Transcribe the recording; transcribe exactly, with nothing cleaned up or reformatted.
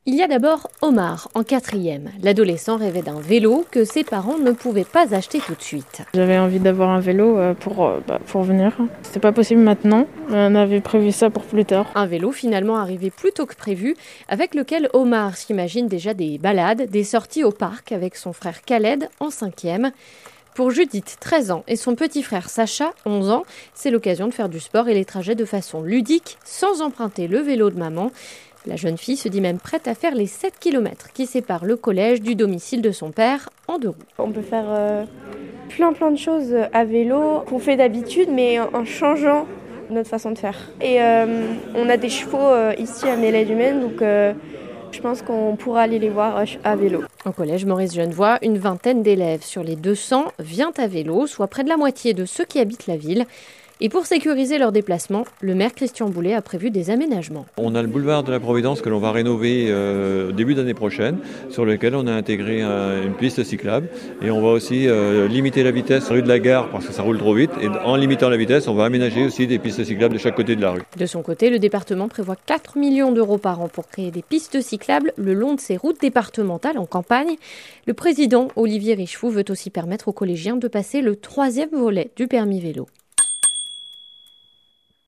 Il y a d'abord Omar, en quatrième. L'adolescent rêvait d'un vélo que ses parents ne pouvaient pas acheter tout de suite. J'avais envie d'avoir un vélo pour, bah, pour venir. C'était pas possible maintenant, on avait prévu ça pour plus tard. Un vélo finalement arrivé plus tôt que prévu, avec lequel Omar s'imagine déjà des balades, des sorties au parc avec son frère Khaled en cinquième. Pour Judith, treize ans, et son petit frère Sacha, onze ans, c'est l'occasion de faire du sport et les trajets de façon ludique, sans emprunter le vélo de maman. La jeune fille se dit même prête à faire les sept kilomètres qui séparent le collège du domicile de son père en deux roues. On peut faire euh, plein plein de choses à vélo qu'on fait d'habitude, mais en changeant notre façon de faire. Et euh, on a des chevaux euh, ici à Mélède-Humaine, donc euh, je pense qu'on pourra aller les voir à vélo. Au collège Maurice Genevoix, une vingtaine d'élèves sur les deux cents vient à vélo, soit près de la moitié de ceux qui habitent la ville. Et pour sécuriser leur déplacement, le maire Christian Boulet a prévu des aménagements. On a le boulevard de la Providence que l'on va rénover euh, début d'année prochaine, sur lequel on a intégré euh, une piste cyclable. Et on va aussi euh, limiter la vitesse rue de la Gare parce que ça roule trop vite. Et en limitant la vitesse, on va aménager aussi des pistes cyclables de chaque côté de la rue. De son côté, le département prévoit quatre millions d'euros par an pour créer des pistes cyclables le long de ses routes départementales en campagne. Le président Olivier Richefou veut aussi permettre aux collégiens de passer le troisième volet du permis vélo.